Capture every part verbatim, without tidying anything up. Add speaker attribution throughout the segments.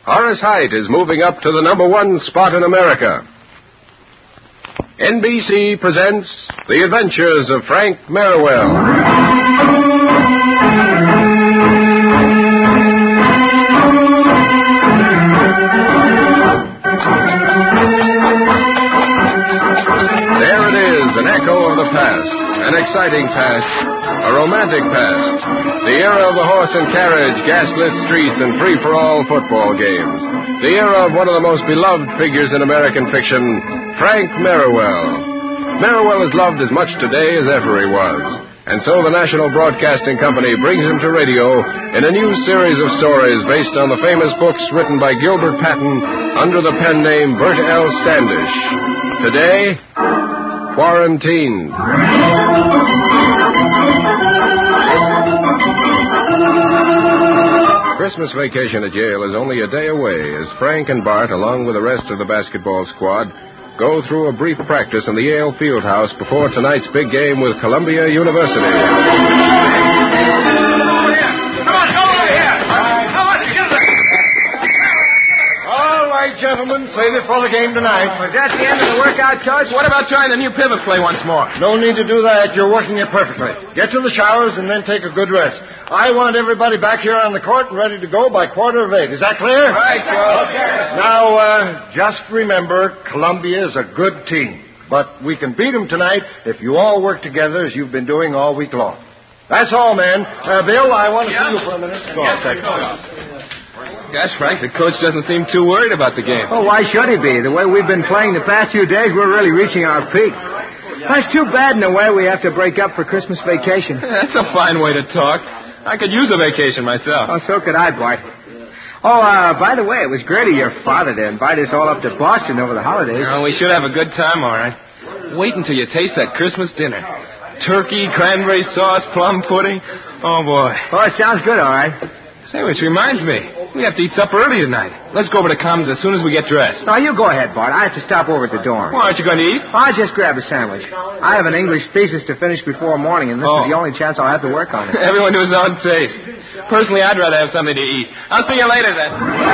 Speaker 1: Horace Heidt is moving up to the number one spot in America. N B C presents The Adventures of Frank Merriwell. There it is, an echo of the past, an exciting past, a romantic past. The era of the horse and carriage, gaslit streets, and free-for-all football games. The era of one of the most beloved figures in American fiction, Frank Merriwell. Merriwell is loved as much today as ever he was. And so the National Broadcasting Company brings him to radio in a new series of stories based on the famous books written by Gilbert Patton under the pen name Bert L. Standish. Today, Quarantined. Christmas vacation at Yale is only a day away as Frank and Bart, along with the rest of the basketball squad, go through a brief practice in the Yale Fieldhouse before tonight's big game with Columbia University.
Speaker 2: Gentlemen, save it for the game tonight.
Speaker 3: Was that the end of the workout, Coach?
Speaker 4: What about trying the new pivot play once more?
Speaker 2: No need to do that. You're working it perfectly. Get to the showers and then take a good rest. I want everybody back here on the court and ready to go by quarter of eight. Is that clear?
Speaker 4: All right, Coach.
Speaker 2: Now, uh, just remember, Columbia is a good team. But we can beat them tonight if you all work together as you've been doing all week long. That's all, man. Uh, Bill, I want to yeah. see you for a minute. Go
Speaker 4: yes,
Speaker 2: on,
Speaker 4: Gosh, Frank, the coach doesn't seem too worried about the game.
Speaker 3: Oh, why should he be? The way we've been playing the past few days, we're really reaching our peak. That's too bad in a way we have to break up for Christmas vacation.
Speaker 4: That's a fine way to talk. I could use a vacation myself.
Speaker 3: Oh, so could I, Bart. Oh, uh, by the way, it was great of your father to invite us all up to Boston over the holidays.
Speaker 4: Oh, we should have a good time, all right. Wait until you taste that Christmas dinner. Turkey, cranberry sauce, plum pudding. Oh, boy.
Speaker 3: Oh, it sounds good, all right.
Speaker 4: Say, which reminds me, we have to eat supper early tonight. Let's go over to Commons as soon as we get dressed.
Speaker 3: No, you go ahead, Bart. I have to stop over at the dorm.
Speaker 4: Well, aren't you going to eat?
Speaker 3: I'll just grab a sandwich. I have an English thesis to finish before morning, and this
Speaker 4: oh.
Speaker 3: is the only chance I'll have to work on it.
Speaker 4: Everyone to his own taste. Personally, I'd rather have something to eat. I'll see you later, then.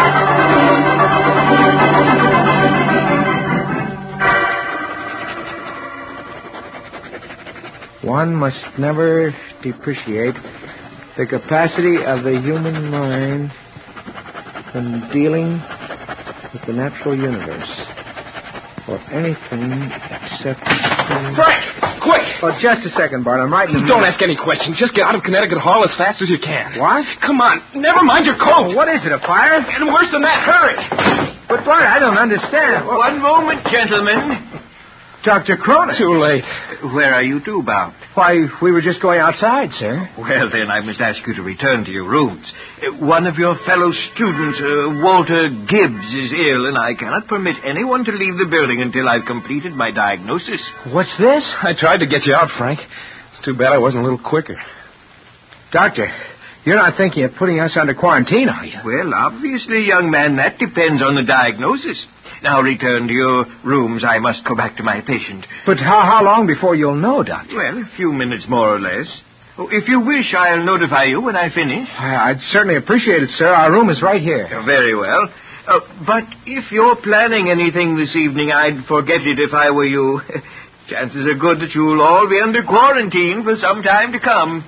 Speaker 3: One must never depreciate the capacity of the human mind in dealing with the natural universe, or anything except...
Speaker 4: Frank! Quick!
Speaker 3: Oh, just a second, Bart. I'm writing...
Speaker 4: Don't ask any questions. Just get out of Connecticut Hall as fast as you can.
Speaker 3: What?
Speaker 4: Come on. Never mind your coat.
Speaker 3: Oh, what is it, a fire?
Speaker 4: And worse than that, hurry.
Speaker 3: But, Bart, I don't understand.
Speaker 5: Well, One moment, gentlemen.
Speaker 3: Doctor Cronin.
Speaker 4: Too late.
Speaker 5: Where are you two bound?
Speaker 3: Why, we were just going outside, sir.
Speaker 5: Well, then, I must ask you to return to your rooms. Uh, one of your fellow students, uh, Walter Gibbs, is ill, and I cannot permit anyone to leave the building until I've completed my diagnosis.
Speaker 3: What's this?
Speaker 4: I tried to get you out, Frank. It's too bad I wasn't a little quicker.
Speaker 3: Doctor, you're not thinking of putting us under quarantine, are you?
Speaker 5: Well, obviously, young man, that depends on the diagnosis. Now return to your rooms. I must go back to my patient.
Speaker 3: But how, how long before you'll know, Doctor?
Speaker 5: Well, a few minutes more or less. Oh, if you wish, I'll notify you when I finish.
Speaker 3: I'd certainly appreciate it, sir. Our room is right here.
Speaker 5: Oh, very well. Uh, but if you're planning anything this evening, I'd forget it if I were you. Chances are good that you'll all be under quarantine for some time to come.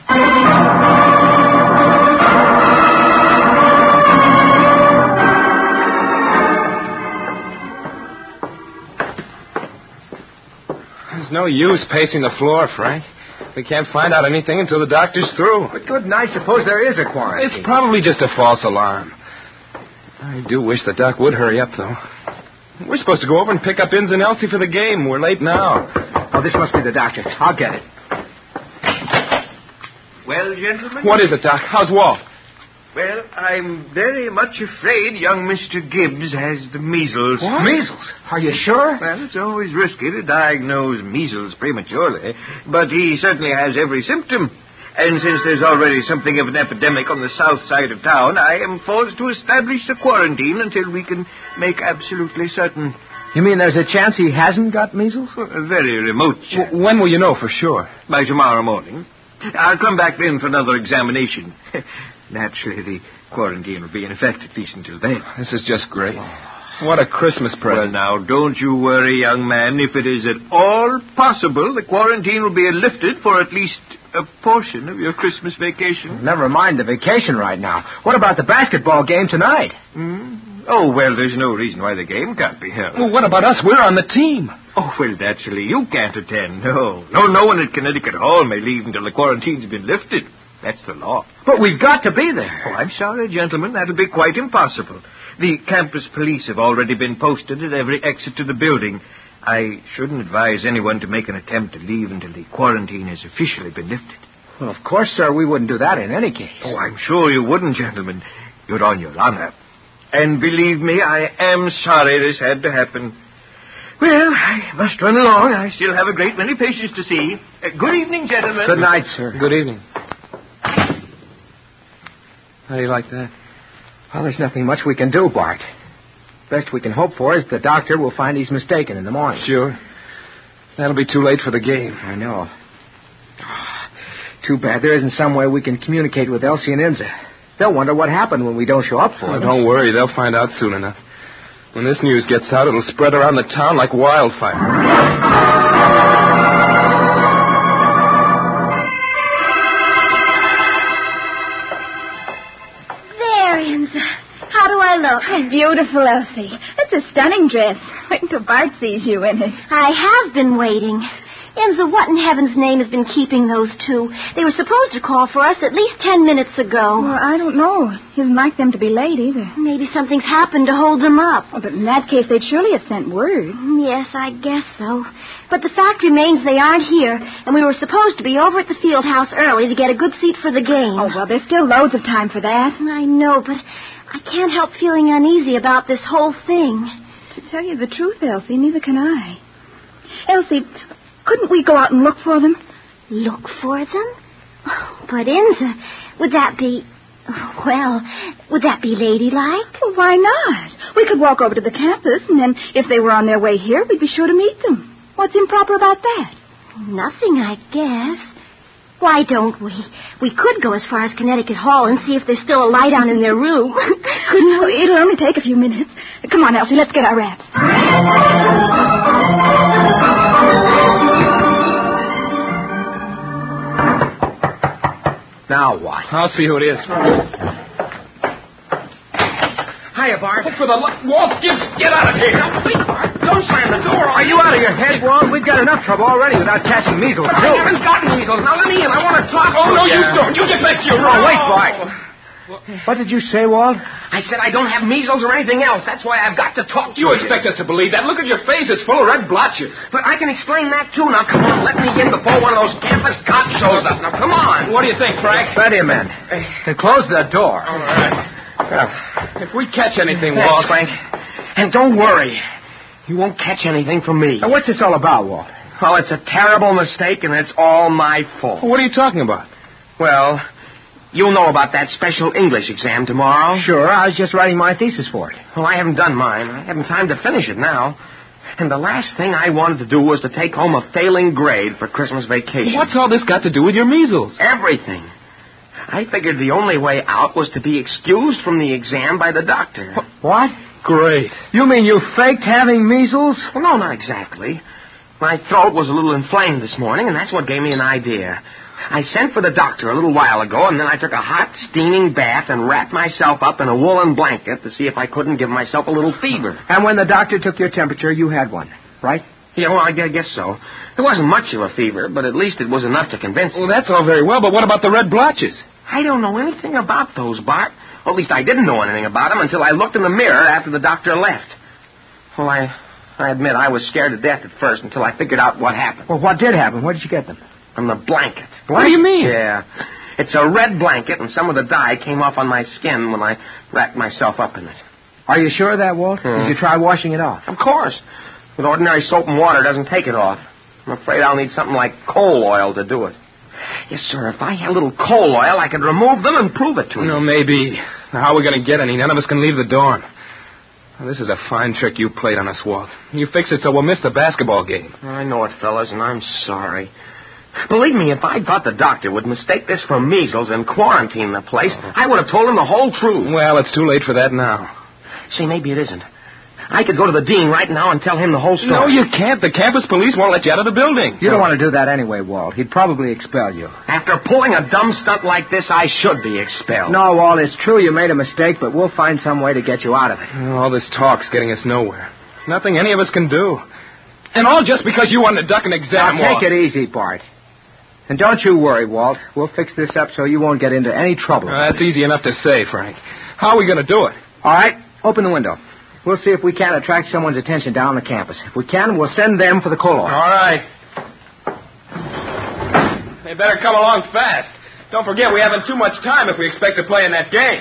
Speaker 4: There's no use pacing the floor, Frank. We can't find out anything until the doctor's through.
Speaker 3: But good night. Suppose there is a quarantine.
Speaker 4: It's probably just a false alarm. I do wish the doc would hurry up, though. We're supposed to go over and pick up Inns and Elsie for the game. We're late now.
Speaker 3: Oh, this must be the doctor. I'll get it.
Speaker 5: Well, gentlemen?
Speaker 4: What is it, Doc? How's Walt?
Speaker 5: Well, I'm very much afraid young Mister Gibbs has the measles.
Speaker 3: What? Measles? Are you sure?
Speaker 5: Well, it's always risky to diagnose measles prematurely, but he certainly has every symptom. And since there's already something of an epidemic on the south side of town, I am forced to establish a quarantine until we can make absolutely certain.
Speaker 3: You mean there's a chance he hasn't got measles?
Speaker 5: Well, a very remote chance.
Speaker 4: W- when will you know for sure?
Speaker 5: By tomorrow morning. I'll come back then for another examination. Naturally, the quarantine will be in effect at least until then.
Speaker 4: This is just great. What a Christmas present.
Speaker 5: Well, now, don't you worry, young man. If it is at all possible, the quarantine will be lifted for at least a portion of your Christmas vacation.
Speaker 3: Never mind the vacation right now. What about the basketball game tonight?
Speaker 5: Mm? Oh, well, there's no reason why the game can't be held.
Speaker 4: Well, what about us? We're on the team.
Speaker 5: Oh, well, naturally, you can't attend. No. No, no one at Connecticut Hall may leave until the quarantine's been lifted. That's the law.
Speaker 3: But we've got to be there.
Speaker 5: Oh, I'm sorry, gentlemen. That'll be quite impossible. The campus police have already been posted at every exit to the building. I shouldn't advise anyone to make an attempt to leave until the quarantine has officially been lifted.
Speaker 3: Well, of course, sir, we wouldn't do that in any case.
Speaker 5: Oh, I'm sure you wouldn't, gentlemen. You're on your honor. And believe me, I am sorry this had to happen. Well, I must run along. I still have a great many patients to see. Uh, good evening, gentlemen.
Speaker 3: Good night, sir.
Speaker 4: Good evening. How do you like that?
Speaker 3: Well, there's nothing much we can do, Bart. Best we can hope for is the doctor will find he's mistaken in the morning.
Speaker 4: Sure. That'll be too late for the game.
Speaker 3: I know. Too bad there isn't some way we can communicate with Elsie and Inza. They'll wonder what happened when we don't show up for
Speaker 4: Oh,
Speaker 3: them.
Speaker 4: don't worry. They'll find out soon enough. When this news gets out, it'll spread around the town like wildfire.
Speaker 6: There, Inza. How do I look?
Speaker 7: Oh, beautiful, Elsie. That's a stunning dress. Wait until Bart sees you in it.
Speaker 6: I have been waiting. Inza, what in heaven's name has been keeping those two? They were supposed to call for us at least ten minutes ago.
Speaker 7: Well, I don't know. He doesn't like them to be late either.
Speaker 6: Maybe something's happened to hold them up.
Speaker 7: Oh, but in that case, they'd surely have sent word.
Speaker 6: Yes, I guess so. But the fact remains they aren't here, and we were supposed to be over at the field house early to get a good seat for the game.
Speaker 7: Oh, well, there's still loads of time for that.
Speaker 6: I know, but I can't help feeling uneasy about this whole thing.
Speaker 7: To tell you the truth, Elsie, neither can I. Elsie, couldn't we go out and look for them?
Speaker 6: Look for them? But, Inza, would that be... Well, would that be ladylike?
Speaker 7: Well, why not? We could walk over to the campus, and then if they were on their way here, we'd be sure to meet them. What's improper about that?
Speaker 6: Nothing, I guess. Why don't we? We could go as far as Connecticut Hall and see if there's still a light on in their room.
Speaker 7: Couldn't we? It'll only take a few minutes. Come on, Elsie, let's get our wraps.
Speaker 3: Now what?
Speaker 4: I'll see who it is.
Speaker 3: Hiya, Bart.
Speaker 4: Look for the light. Walt, get, get out of here.
Speaker 3: Wait, Bart. Don't slam the door. Are you out of your head, Walt? We've got enough trouble already without catching measles,
Speaker 4: But
Speaker 3: too.
Speaker 4: I haven't gotten measles. Now let me in. I want to talk. Oh, no, you don't. You get back to your room.
Speaker 3: Oh, wait, Bart. What did you say, Walt?
Speaker 8: I said I don't have measles or anything else. That's why I've got to talk to
Speaker 4: You
Speaker 8: you.
Speaker 4: expect us to believe that? Look at your face. It's full of red blotches.
Speaker 8: But I can explain that, too. Now, come on. Let me in before one of those campus cops shows up. Now, come on.
Speaker 4: What do you think, Frank?
Speaker 3: Ready, men. And close the door.
Speaker 4: All right. If we catch anything,
Speaker 8: Thanks,
Speaker 4: Walt...
Speaker 8: Frank. And don't worry. You won't catch anything from me.
Speaker 3: Now, what's this all about, Walt?
Speaker 8: Well, it's a terrible mistake, and it's all my fault.
Speaker 4: What are you talking about?
Speaker 8: Well, you'll know about that special English exam tomorrow.
Speaker 3: Sure, I was just writing my thesis for it.
Speaker 8: Well, I haven't done mine. I haven't time to finish it now. And the last thing I wanted to do was to take home a failing grade for Christmas vacation.
Speaker 4: What's all this got to do with your measles?
Speaker 8: Everything. I figured the only way out was to be excused from the exam by the doctor.
Speaker 3: What?
Speaker 4: Great.
Speaker 3: You mean you faked having measles?
Speaker 8: Well, no, not exactly. My throat was a little inflamed this morning, and that's what gave me an idea. I sent for the doctor a little while ago, and then I took a hot, steaming bath and wrapped myself up in a woolen blanket to see if I couldn't give myself a little fever.
Speaker 3: And when the doctor took your temperature, you had one, right?
Speaker 8: Yeah, well, I guess so. There wasn't much of a fever, but at least it was enough to convince me.
Speaker 4: Well, that's all very well, but what about the red blotches?
Speaker 8: I don't know anything about those, Bart. Well, at least I didn't know anything about them until I looked in the mirror after the doctor left. Well, I, I admit I was scared to death at first until I figured out what happened.
Speaker 3: Well, what did happen? Where did you get them?
Speaker 8: From the blanket.
Speaker 4: What do you mean?
Speaker 8: Yeah. It's a red blanket, and some of the dye came off on my skin when I wrapped myself up in it.
Speaker 3: Are you sure of that, Walt?
Speaker 8: Hmm.
Speaker 3: Did you try washing it off?
Speaker 8: Of course. With ordinary soap and water, it doesn't take it off. I'm afraid I'll need something like coal oil to do it. Yes, sir, if I had a little coal oil, I could remove them and prove it to you.
Speaker 4: No, maybe. Now, how are we going to get any? None of us can leave the dorm. Well, this is a fine trick you played on us, Walt. You fix it so we'll miss the basketball game.
Speaker 8: I know it, fellas, and I'm sorry. Believe me, if I thought the doctor would mistake this for measles and quarantine the place, I would have told him the whole truth.
Speaker 4: Well, it's too late for that now.
Speaker 8: See, maybe it isn't. I could go to the dean right now and tell him the whole story.
Speaker 4: No, you can't. The campus police won't let you out of the building.
Speaker 3: You don't want to do that anyway, Walt. He'd probably expel you.
Speaker 8: After pulling a dumb stunt like this, I should be expelled.
Speaker 3: No, Walt, it's true you made a mistake, but we'll find some way to get you out of it.
Speaker 4: All this talk's getting us nowhere. Nothing any of us can do. And all just because you wanted to duck an exam.
Speaker 3: Now, take it easy, Bart. And don't you worry, Walt. We'll fix this up so you won't get into any trouble.
Speaker 4: Uh, that's easy enough to say, Frank. How are we going to do it?
Speaker 3: All right, open the window. We'll see if we can attract someone's attention down the campus. If we can, we'll send them for the coal oil.
Speaker 4: All right. They better come along fast. Don't forget, we haven't too much time if we expect to play in that game.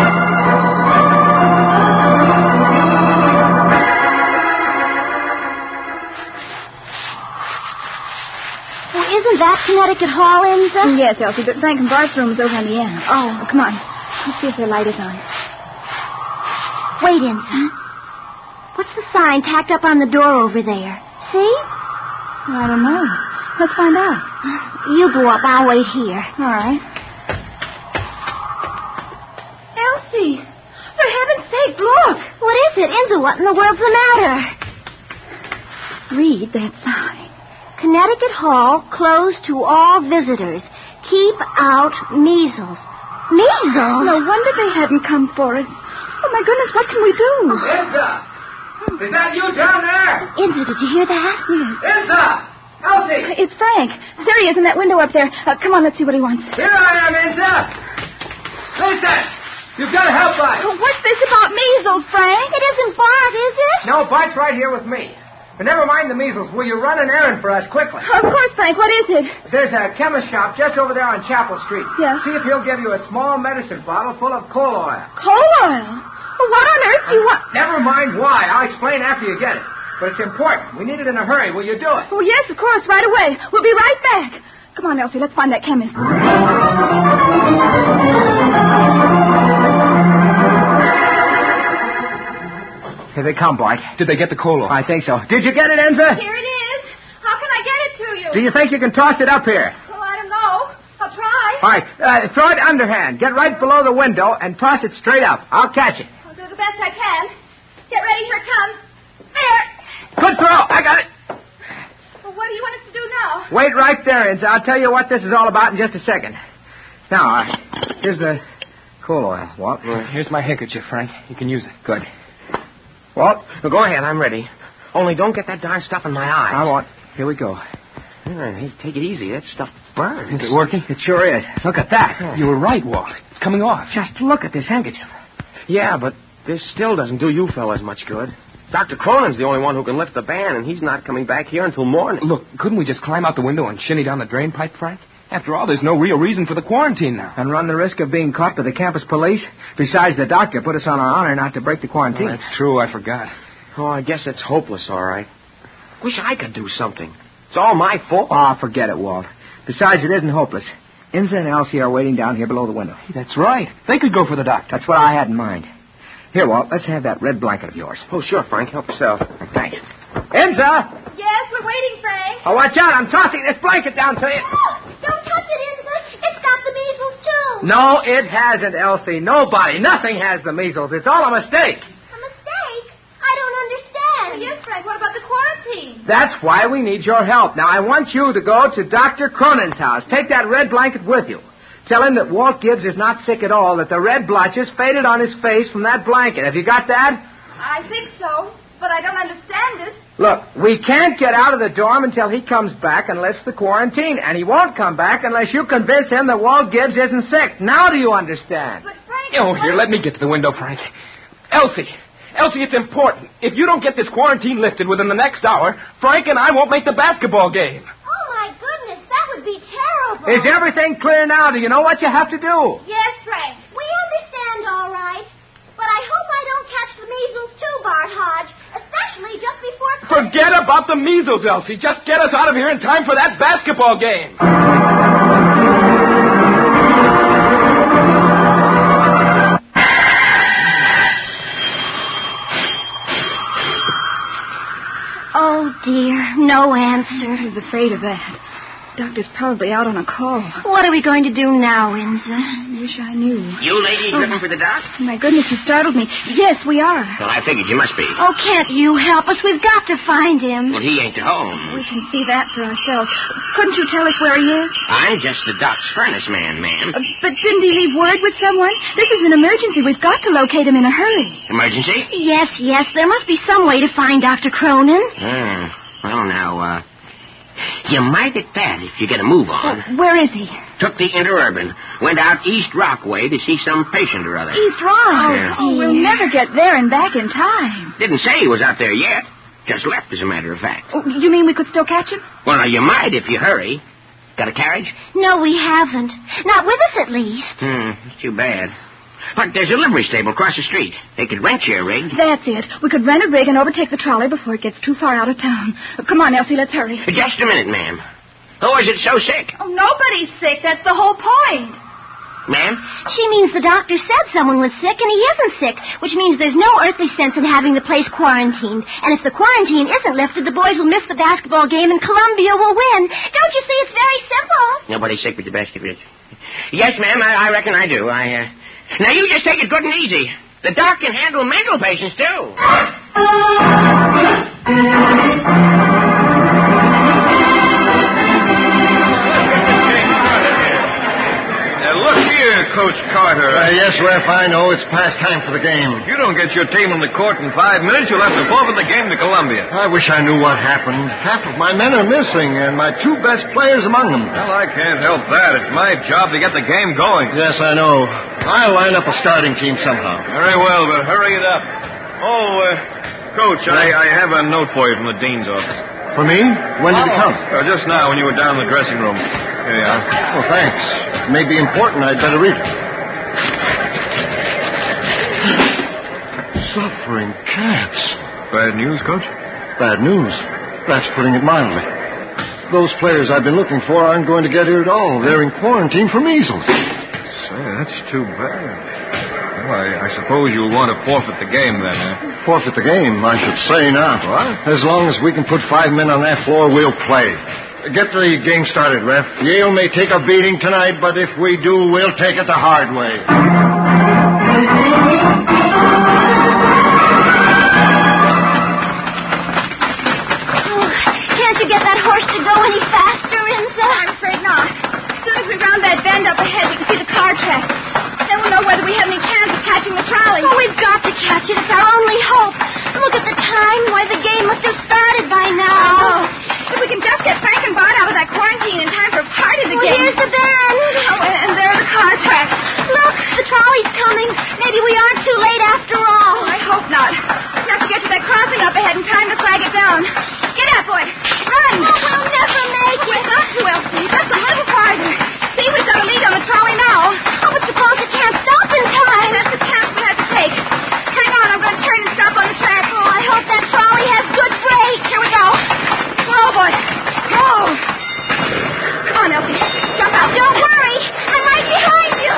Speaker 6: Well, isn't that Connecticut Hall, Enza?
Speaker 7: Yes, Elsie, but Frank and Bart's room is over on the end. Oh, come on. Let's see if their light is on.
Speaker 6: Wait, Enza. What's the sign tacked up on the door over there? See?
Speaker 7: I don't know. Let's find out.
Speaker 6: You go up. I'll wait here.
Speaker 7: All right. Elsie! For heaven's sake, look!
Speaker 6: What is it? Enza, what in the world's the matter?
Speaker 7: Read that sign.
Speaker 6: Connecticut Hall closed to all visitors. Keep out measles. Measles?
Speaker 7: No wonder they hadn't come for us. Oh, my goodness, what can we do?
Speaker 3: Enza! Is that you down there?
Speaker 6: Enza, did you hear that?
Speaker 7: Yes.
Speaker 3: Enza! Elsie!
Speaker 7: It's Frank. There he is in that window up there. Uh, come on, let's see what he wants.
Speaker 3: Here I am, Enza! Listen! You've got to help us!
Speaker 7: Oh, what's this about measles, Frank?
Speaker 6: It isn't Bart, is it?
Speaker 3: No, Bart's right here with me. But never mind the measles. Will you run an errand for us quickly?
Speaker 7: Of course, Frank. What is it?
Speaker 3: There's a chemist shop just over there on Chapel Street.
Speaker 7: Yeah.
Speaker 3: See if he'll give you a small medicine bottle full of coal oil.
Speaker 7: Coal oil? Well, what on earth do you want?
Speaker 3: Never mind why. I'll explain after you get it. But it's important. We need it in a hurry. Will you do it?
Speaker 7: Oh, yes, of course. Right away. We'll be right back. Come on, Elsie. Let's find that chemist.
Speaker 3: Here they come, Bart.
Speaker 4: Did they get the coal oil?
Speaker 3: I think so. Did you get it, Enza?
Speaker 7: Here it is. How can I get it to you?
Speaker 3: Do you think you can toss it up here?
Speaker 7: Well, I don't know. I'll try.
Speaker 3: All right. Uh, throw it underhand. Get right below the window and toss it straight up. I'll catch it.
Speaker 7: I'll do the best I can. Get ready. Here it comes. There.
Speaker 3: Good throw. I got it.
Speaker 7: Well, what do you want us to do now?
Speaker 3: Wait right there, Enza. I'll tell you what this is all about in just a second. Now, uh, here's the coal oil, Walt.
Speaker 4: Well, here's my handkerchief, Frank. You can use it.
Speaker 3: Good.
Speaker 8: Walt, well, go ahead. I'm ready. Only don't get that darn stuff in my eyes.
Speaker 3: I won't. Here we go.
Speaker 8: Hey, take it easy. That stuff burns.
Speaker 4: Is it working?
Speaker 3: It sure is. Look at that.
Speaker 4: You were right, Walt. It's coming off.
Speaker 3: Just look at this handkerchief.
Speaker 8: Yeah, but this still doesn't do you fellas much good. Doctor Cronin's the only one who can lift the ban, and he's not coming back here until morning.
Speaker 4: Look, couldn't we just climb out the window and shinny down the drain pipe, Frank? After all, there's no real reason for the quarantine now.
Speaker 3: And run the risk of being caught by the campus police? Besides, the doctor put us on our honor not to break the quarantine.
Speaker 4: Oh, that's true. I forgot.
Speaker 8: Oh, I guess it's hopeless, all right. Wish I could do something. It's all my fault.
Speaker 3: Oh, forget it, Walt. Besides, it isn't hopeless. Enza and Elsie are waiting down here below the window.
Speaker 4: Hey, that's right. They could go for the doctor.
Speaker 3: That's what I had in mind. Here, Walt, let's have that red blanket of yours.
Speaker 8: Oh, sure, Frank. Help yourself.
Speaker 3: Thanks. Enza!
Speaker 7: Yes, we're waiting, Frank.
Speaker 3: Oh, watch out. I'm tossing this blanket down to you.
Speaker 6: Oh, don't touch it, Enza. It's got the measles, too.
Speaker 3: No, it hasn't, Elsie. Nobody. Nothing has the measles. It's all a mistake.
Speaker 6: A mistake? I don't understand.
Speaker 7: Yes, Frank. What about the quarantine?
Speaker 3: That's why we need your help. Now, I want you to go to Doctor Cronin's house. Take that red blanket with you. Tell him that Walt Gibbs is not sick at all, that the red blotches faded on his face from that blanket. Have you got that?
Speaker 7: I think so, but I don't understand it.
Speaker 3: Look, we can't get out of the dorm until he comes back and lifts the quarantine, and he won't come back unless you convince him that Walt Gibbs isn't sick. Now do you understand?
Speaker 7: But, Frank...
Speaker 4: Oh, here, let me get to the window, Frank. Elsie, Elsie, it's important. If you don't get this quarantine lifted within the next hour, Frank and I won't make the basketball game.
Speaker 6: Oh, my goodness, that would be terrible.
Speaker 3: Is everything clear now? Do you know what you have to do?
Speaker 6: Yes, Frank. We understand, all right. But I hope I don't catch the measles, too, Bart Hodge. Especially just before Christmas.
Speaker 4: Forget about the measles, Elsie. Just get us out of here in time for that basketball game.
Speaker 6: Oh, dear. No answer.
Speaker 7: I was afraid of that. Doctor's probably out on a call.
Speaker 6: What are we going to do now, Inza?
Speaker 7: I wish I knew.
Speaker 8: You ladies
Speaker 7: Oh.
Speaker 8: looking for the doc?
Speaker 7: My goodness, you startled me. Yes, we are.
Speaker 8: Well, I figured you must be.
Speaker 6: Oh, can't you help us? We've got to find him.
Speaker 8: Well, he ain't at home.
Speaker 7: We can see that for ourselves. Couldn't you tell us where he is?
Speaker 8: I'm just the doc's furnace man, ma'am.
Speaker 7: Uh, but didn't he leave word with someone? This is an emergency. We've got to locate him in a hurry.
Speaker 8: Emergency?
Speaker 6: Yes, yes. There must be some way to find Doctor Cronin.
Speaker 8: Hmm. Well, now, uh... you might at that if you get a move on.
Speaker 7: Uh, where is he?
Speaker 8: Took the Interurban. Went out East Rockaway to see some patient or other.
Speaker 7: East Rock.
Speaker 8: Yeah.
Speaker 7: Oh, we'll never get there and back in time.
Speaker 8: Didn't say he was out there yet. Just left, as a matter of fact.
Speaker 7: Oh, you mean we could still catch him?
Speaker 8: Well, now, you might if you hurry. Got a carriage?
Speaker 6: No, we haven't. Not with us, at least.
Speaker 8: Hmm, it's too bad. But there's a livery stable across the street. They could rent you a rig.
Speaker 7: That's it. We could rent a rig and overtake the trolley before it gets too far out of town. Come on, Elsie, let's hurry.
Speaker 8: Just a minute, ma'am. Who is it so sick?
Speaker 7: Oh, nobody's sick. That's the whole point.
Speaker 8: Ma'am?
Speaker 6: She means the doctor said someone was sick, and he isn't sick, which means there's no earthly sense in having the place quarantined. And if the quarantine isn't lifted, the boys will miss the basketball game, and Columbia will win. Don't you see? It's very simple.
Speaker 8: Nobody's sick with the basket. Yes, ma'am, I, I reckon I do. I, uh... Now, you just take it good and easy. The doc can handle mental patients, too.
Speaker 1: Look here, Coach Carter.
Speaker 2: Uh, yes, Ref, I know. It's past time for the game.
Speaker 1: If you don't get your team on the court in five minutes, you'll have to forfeit the game to Columbia.
Speaker 2: I wish I knew what happened. Half of my men are missing, and my two best players among them.
Speaker 1: Well, I can't help that. It's my job to get the game going.
Speaker 2: Yes, I know. I'll line up a starting team somehow.
Speaker 1: Very well, but hurry it up. Oh, uh, Coach, I, I have a note for you from the dean's office.
Speaker 2: For me? When did it come?
Speaker 1: Uh, just now, when you were down in the dressing room. Here you are.
Speaker 2: Well, thanks. It may be important. I'd better read it. Suffering cats.
Speaker 1: Bad news, Coach?
Speaker 2: Bad news. That's putting it mildly. Those players I've been looking for aren't going to get here at all. They're in quarantine for measles.
Speaker 1: Say, that's too bad. Well, I, I suppose you'll want to forfeit the game then, huh?
Speaker 2: Forfeit the game, I should say now.
Speaker 1: What?
Speaker 2: As long as we can put five men on that floor, we'll play. Get the game started, Ref. Yale may take a beating tonight, but if we do, we'll take it the hard way.
Speaker 6: Oh, can't you get that horse to go any faster, Inza?
Speaker 7: I'm afraid not. As soon as we round that bend up ahead, we can see the car tracks. Then we'll know whether we have any chance of catching the trolley.
Speaker 6: Oh, we've got to catch it. It's our only hope. Look at the time. Why, the game must have started by now.
Speaker 7: Oh, if we can just get Frank and Bart out of that quarantine in time for part of the
Speaker 6: Well,
Speaker 7: game.
Speaker 6: here's the bend.
Speaker 7: Oh, and there are the car tracks.
Speaker 6: Look, the trolley's coming. Maybe we aren't too late after all.
Speaker 7: Oh, I hope not. We have to get to that crossing up ahead in time to flag it down. Get up, boy. Run.
Speaker 6: Oh, we'll never make it.
Speaker 7: We've got to, Elsie. Just a little farther. See, we've got a lead on the trolley now.
Speaker 6: Oh, but suppose it can't stop in time.
Speaker 7: That's the chance we have to take. Hang on, I'm going to turn and stop on the track.
Speaker 6: Oh, I hope that trolley has good freight.
Speaker 7: Here we go. Slow, boy. Slow. Come on, Elsie. Jump out.
Speaker 6: Don't hurry. I'm right behind you.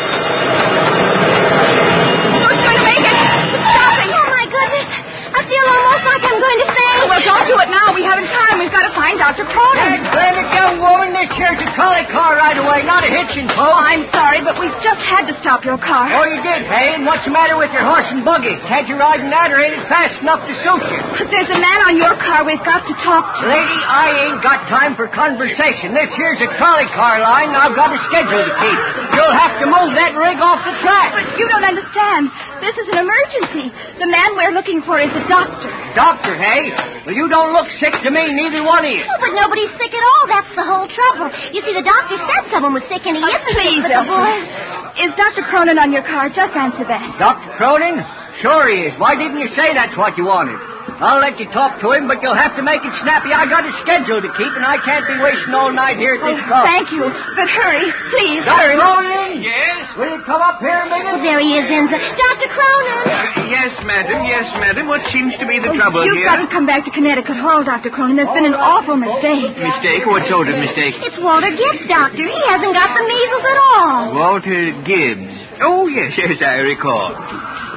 Speaker 7: Who's going to make it? It's stopping.
Speaker 6: Oh, my goodness. I feel almost like I'm going to faint.
Speaker 7: Well, don't do it now. We haven't time. We've got to find Doctor Cronin.
Speaker 3: Granted, young woman, this here's a trolley car right away, not a hitching
Speaker 7: Oh,
Speaker 3: post.
Speaker 7: I'm sorry, but we've just had to stop your car.
Speaker 3: Oh, you did, hey? And what's the matter with your horse and buggy? Can't you ride in that, or ain't it fast enough to suit you?
Speaker 7: There's a man on your car we've got to talk to.
Speaker 3: Lady, I ain't got time for conversation. This here's a trolley car line, and I've got a schedule to keep. You'll have to move that rig off the track.
Speaker 7: But you don't understand. This is an emergency. The man we're looking for is a doctor.
Speaker 3: Doctor, hey? Well, you don't look sick to me, neither one of you.
Speaker 6: Oh, but nobody's sick at all. That's the whole trouble. You see, the doctor said someone was sick, and he isn't
Speaker 7: Please,
Speaker 6: sick, but the
Speaker 7: Elsie.
Speaker 6: boy...
Speaker 7: Is Doctor Cronin on your car? Just answer that.
Speaker 3: Doctor Cronin? Sure he is. Why didn't you say that's what you wanted? I'll let you talk to him, but you'll have to make it snappy. I got a schedule to keep, and I can't be wasting all night here at this
Speaker 7: Oh,
Speaker 3: club.
Speaker 7: thank you. But hurry, please.
Speaker 3: Doctor
Speaker 7: Hurry.
Speaker 3: Cronin?
Speaker 8: Yes?
Speaker 3: Will you come up here a
Speaker 6: Oh,
Speaker 3: minute?
Speaker 6: there he is, Inza. Doctor Cronin!
Speaker 5: Yes, madam, yes, madam. What seems to be the trouble
Speaker 7: You've
Speaker 5: here?
Speaker 7: got to come back to Connecticut Hall, Doctor Cronin. There's been an awful mistake.
Speaker 5: Mistake? What sort of mistake?
Speaker 6: It's Walter Gibbs, Doctor. He hasn't got the measles at all.
Speaker 5: Walter Gibbs. Oh, yes, yes, I recall.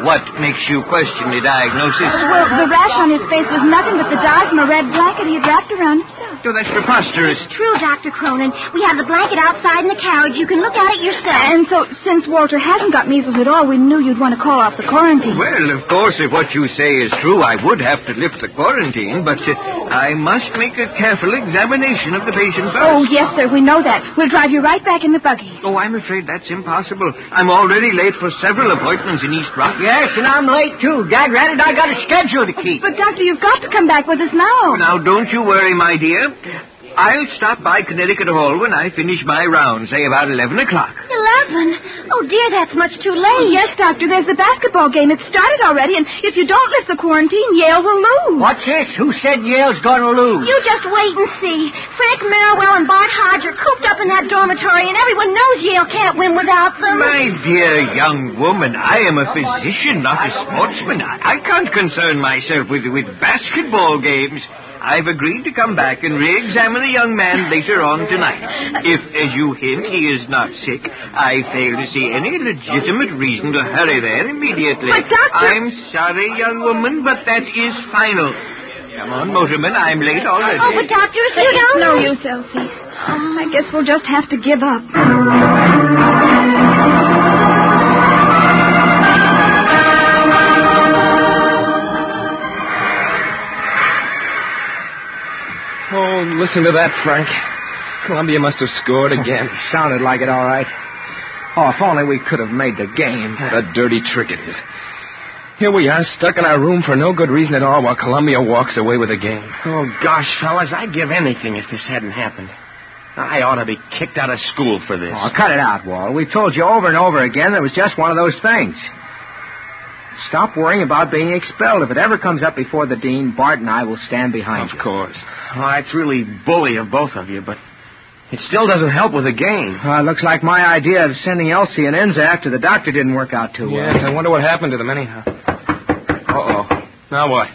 Speaker 5: What makes you question the diagnosis?
Speaker 7: Well, the rash on his face was nothing but the dye from a red blanket he had wrapped around himself.
Speaker 5: Oh, that's preposterous.
Speaker 6: True, Doctor Cronin. We have the blanket outside in the carriage. You can look at it yourself.
Speaker 7: And so, since Walter hasn't got measles at all, we knew you'd want to call off the quarantine.
Speaker 5: Well, of course, if what you say is true, I would have to lift the quarantine, but uh, I must make a careful examination of the patient first.
Speaker 7: Oh, yes, sir, we know that. We'll drive you right back in the buggy.
Speaker 5: Oh, I'm afraid that's impossible. I'm already late for several appointments in East Rock.
Speaker 3: Yes, and I'm late, too. Daggranted, I got a schedule to keep.
Speaker 7: But, Doctor, you've got to come back with us now.
Speaker 5: Now, don't you worry, my dear. I'll stop by Connecticut Hall when I finish my round, say about eleven o'clock.
Speaker 6: Eleven? Oh, dear, that's much too late.
Speaker 7: Oh, yes, Doctor, there's the basketball game. It started already, and if you don't lift the quarantine, Yale will lose.
Speaker 3: What's this? Who said Yale's going to lose?
Speaker 6: You just wait and see. Frank Merriwell and Bart Hodge are cooped up in that dormitory, and everyone knows Yale can't win without them.
Speaker 5: My dear young woman, I am a physician, not a sportsman. I, I can't concern myself with, with basketball games. I've agreed to come back and re-examine the young man later on tonight. If, as you hint, he is not sick, I fail to see any legitimate reason to hurry there immediately.
Speaker 7: But, Doctor...
Speaker 5: I'm sorry, young woman, but that is final. Come on, motorman, I'm late already.
Speaker 6: Oh, but Doctor, if you don't...
Speaker 7: No use, Elsie. Oh, I guess we'll just have to give up.
Speaker 4: Oh, listen to that, Frank. Columbia must have scored again.
Speaker 3: Sounded like it, all right. Oh, if only we could have made the game.
Speaker 4: What a dirty trick it is. Here we are, stuck in our room for no good reason at all while Columbia walks away with the game.
Speaker 8: Oh, gosh, fellas, I'd give anything if this hadn't happened. I ought to be kicked out of school for this.
Speaker 3: Oh, cut it out, Walt. We've told you over and over again that it was just one of those things. Stop worrying about being expelled. If it ever comes up before the dean, Bart and I will stand behind
Speaker 4: of
Speaker 3: you.
Speaker 4: Of course.
Speaker 8: Oh, it's really bully of both of you, but it still doesn't help with the game.
Speaker 3: Uh, it looks like my idea of sending Elsie and Enza after the doctor didn't work out too well.
Speaker 4: Yes, I wonder what happened to them anyhow. Uh-oh. Now what?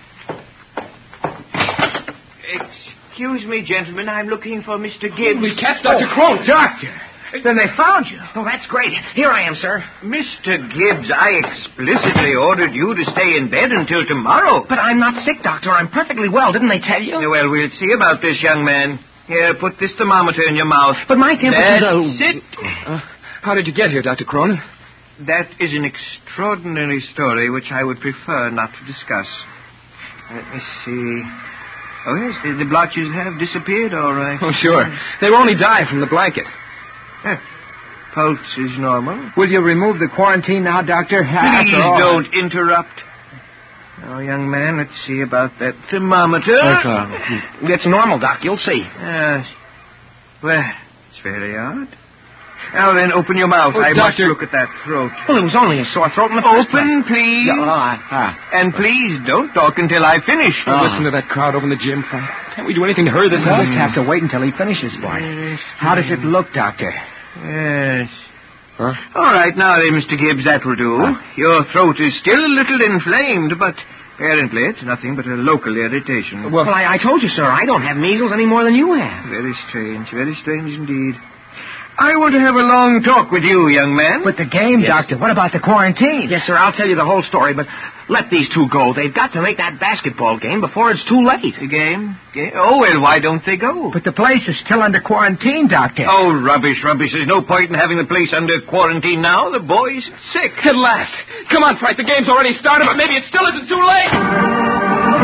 Speaker 5: Excuse me, gentlemen. I'm looking for Mister Gibbs.
Speaker 4: We catch Doctor
Speaker 3: Oh,
Speaker 4: Cronin.
Speaker 3: Doctor! Then they found you.
Speaker 8: Oh, that's great. Here I am, sir.
Speaker 5: Mister Gibbs, I explicitly ordered you to stay in bed until tomorrow.
Speaker 8: But I'm not sick, Doctor. I'm perfectly well. Didn't they tell you?
Speaker 5: Well, we'll see about this, young man. Here, put this thermometer in your mouth.
Speaker 8: But my temperature's
Speaker 5: That's
Speaker 8: a...
Speaker 5: it.
Speaker 4: Uh, how did you get here, Doctor Cronin?
Speaker 5: That is an extraordinary story which I would prefer not to discuss. Let me see. Oh, yes, the, the blotches have disappeared, all right.
Speaker 4: Oh, sure. They were only dye from the blanket.
Speaker 5: Eh, pulse is normal.
Speaker 3: Will you remove the quarantine now, Doctor?
Speaker 5: Please don't interrupt. Now, young man, let's see about that thermometer.
Speaker 8: It's normal, Doc. You'll see.
Speaker 5: Yes. Well, it's very odd. Now then, open your mouth.
Speaker 4: Oh,
Speaker 5: I
Speaker 4: doctor.
Speaker 5: must look at that throat.
Speaker 8: Well, it was only a sore throat in the first place.
Speaker 5: Open, please.
Speaker 3: Yeah, uh, uh.
Speaker 5: And please don't talk until I finish.
Speaker 4: Oh, listen to that crowd over in the gym, Frank. Can't we do anything to hurry this
Speaker 3: We'll
Speaker 4: up?
Speaker 3: just have to wait until he finishes, Bart.
Speaker 5: Yes.
Speaker 3: How does it look, Doctor?
Speaker 5: Yes.
Speaker 4: Huh?
Speaker 5: All right, now then, Mister Gibbs, that will do. Your throat is still a little inflamed, but apparently it's nothing but a local irritation.
Speaker 8: Well, I, I told you, sir, I don't have measles any more than you have.
Speaker 5: Very strange, very strange indeed. I want to have a long talk with you, young man.
Speaker 3: With the game,
Speaker 8: Yes.
Speaker 3: Doctor. What about the quarantine?
Speaker 8: Yes, sir, I'll tell you the whole story, but let these two go. They've got to make that basketball game before it's too late.
Speaker 5: The game? game? Oh, well, why don't they go?
Speaker 3: But the place is still under quarantine, Doctor.
Speaker 5: Oh, rubbish, rubbish. There's no point in having the place under quarantine now. The boy's sick.
Speaker 4: At last. Come on, Frank. The game's already started, but maybe it still isn't too late.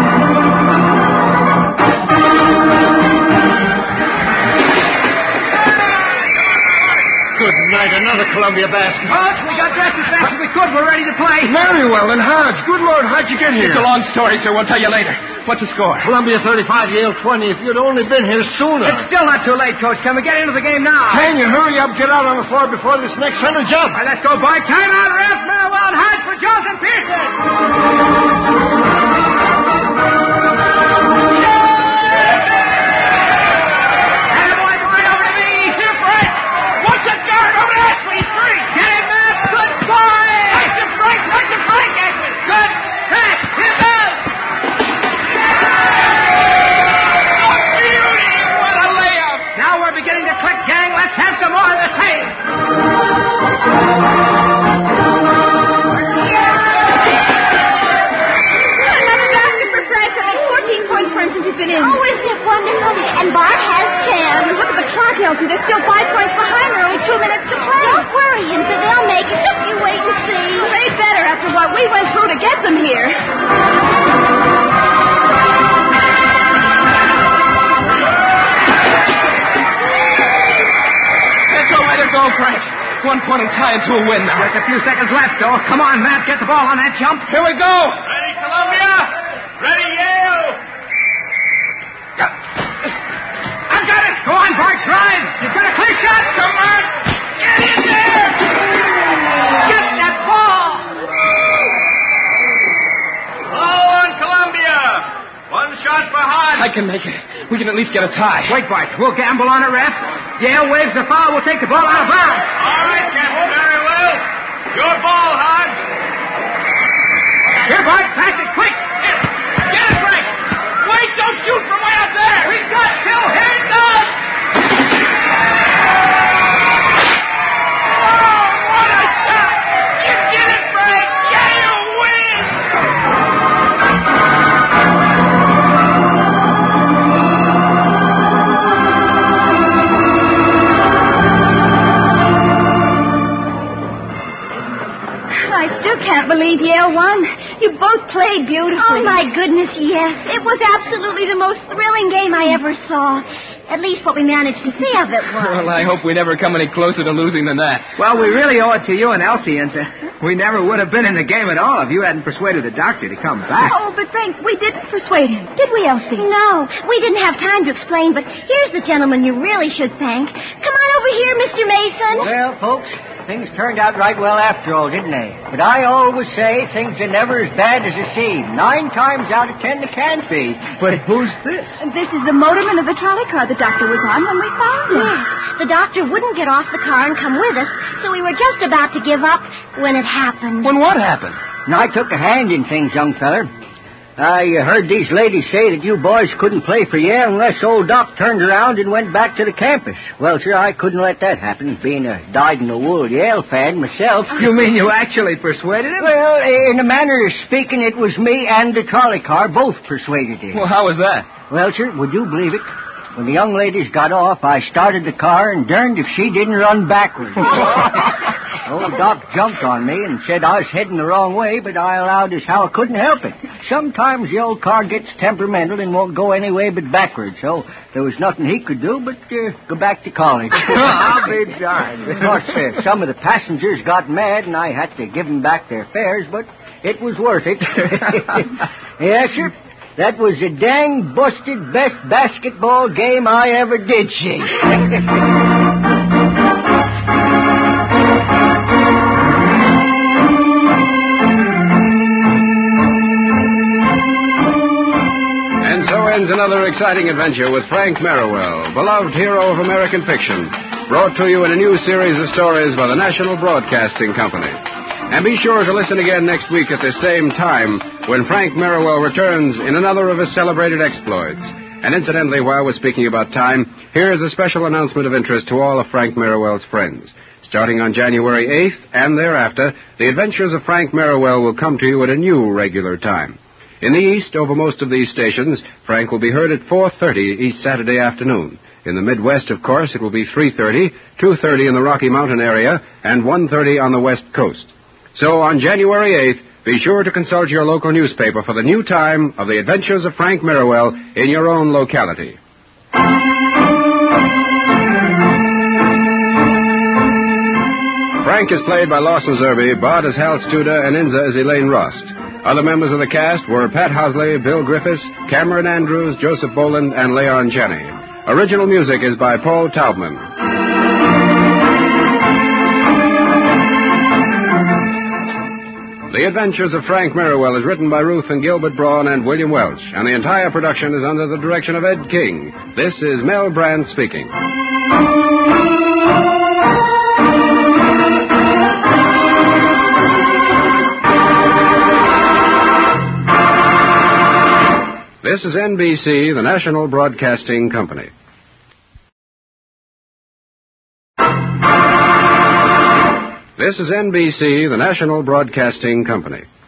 Speaker 2: Good night, another Columbia basket.
Speaker 3: Hodge, we got dressed as fast as we could. We're ready to play.
Speaker 2: Merriwell and Hodge. Good Lord, how'd you get here?
Speaker 4: It's a long story, sir. We'll tell you later. What's the score?
Speaker 2: Columbia thirty-five, Yale twenty. If you'd only been here sooner.
Speaker 3: It's still not too late, Coach. Can we get into the game now?
Speaker 2: Can you hurry up, get out on the floor before this next center jump?
Speaker 3: All right, let's go, Bart. Time out, ref. Merriwell and Hodge for Jones and Pearson.
Speaker 7: what we went through to get them here.
Speaker 8: That's the way to go, Frank. One point and tie into a win now.
Speaker 3: Just a few seconds left, though. Come on, Matt, get the ball on that jump.
Speaker 8: Here we go.
Speaker 9: Ready, Columbia? Ready, Yale?
Speaker 3: I've got it. Go on, Bart, drive. You've got a clear shot. Come on. Get in there. Get that ball.
Speaker 9: Low on Columbia. One shot for Hart.
Speaker 8: I can make it. We can at least get a tie.
Speaker 3: Wait, Bart. We'll gamble on it, ref. Yale waves the foul. We'll take the ball out of bounds.
Speaker 9: All right, Captain. Very well. Your ball, Hart.
Speaker 3: Here, Bart. Pass it quick.
Speaker 9: Get it, Frank. Wait, don't shoot from way out there.
Speaker 3: We got two. Here it goes.
Speaker 9: Oh, what a shot. You did it, Frank. Yale wins.
Speaker 7: I still can't believe Yale won. You both played beautifully.
Speaker 6: Oh, my goodness, yes. It was absolutely the most thrilling game I ever saw. At least what we managed to see of it was.
Speaker 8: Well, I hope we never come any closer to losing than that.
Speaker 3: Well, we really owe it to you and Elsie, and uh, we never would have been in the game at all if you hadn't persuaded the doctor to come back.
Speaker 7: Oh, but Frank, we didn't persuade him, did we, Elsie?
Speaker 6: No, we didn't have time to explain, but here's the gentleman you really should thank. Come on over here, Mister Mason.
Speaker 10: Well, folks, things turned out right well after all, didn't they? But I always say things are never as bad as they seem. Nine times out of ten they can be.
Speaker 3: But who's this?
Speaker 7: This is the motorman of the trolley car the doctor was on when we found him.
Speaker 6: Yes, the doctor wouldn't get off the car and come with us, so we were just about to give up when it happened.
Speaker 8: When what happened?
Speaker 10: And I took a hand in things, young feller. I uh, heard these ladies say that you boys couldn't play for Yale unless old Doc turned around and went back to the campus. Well, sir, I couldn't let that happen, being a dyed-in-the-wool Yale fan myself.
Speaker 3: You mean you actually persuaded him?
Speaker 10: Well, in a manner of speaking, it was me and the trolley car both persuaded him.
Speaker 8: Well, how was that?
Speaker 10: Well, sir, would you believe it? When the young ladies got off, I started the car and darned if she didn't run backwards. Old Doc jumped on me and said I was heading the wrong way, but I allowed as how I couldn't help it. Sometimes the old car gets temperamental and won't go any way but backwards, so there was nothing he could do but uh, go back to college.
Speaker 3: I'll be darned.
Speaker 10: Of course, uh, some of the passengers got mad and I had to give them back their fares, but it was worth it. Yes, sir. That was the dang busted best basketball game I ever did see.
Speaker 1: And so ends another exciting adventure with Frank Merriwell, beloved hero of American fiction, brought to you in a new series of stories by the National Broadcasting Company. And be sure to listen again next week at the same time when Frank Merriwell returns in another of his celebrated exploits. And incidentally, while we're speaking about time, here is a special announcement of interest to all of Frank Merriwell's friends. Starting on January eighth and thereafter, the adventures of Frank Merriwell will come to you at a new regular time. In the East, over most of these stations, Frank will be heard at four thirty each Saturday afternoon. In the Midwest, of course, it will be three thirty, two thirty in the Rocky Mountain area, and one thirty on the West Coast. So on January eighth, be sure to consult your local newspaper for the new time of the adventures of Frank Merriwell in your own locality. Frank is played by Lawson Zerbe, Bart as Hal Studer, and Inza as Elaine Rust. Other members of the cast were Pat Hosley, Bill Griffiths, Cameron Andrews, Joseph Boland, and Leon Janney. Original music is by Paul Taubman. The Adventures of Frank Merriwell is written by Ruth and Gilbert Braun and William Welch, and the entire production is under the direction of Ed King. This is Mel Brand speaking. This is N B C, the National Broadcasting Company. This is N B C, the National Broadcasting Company.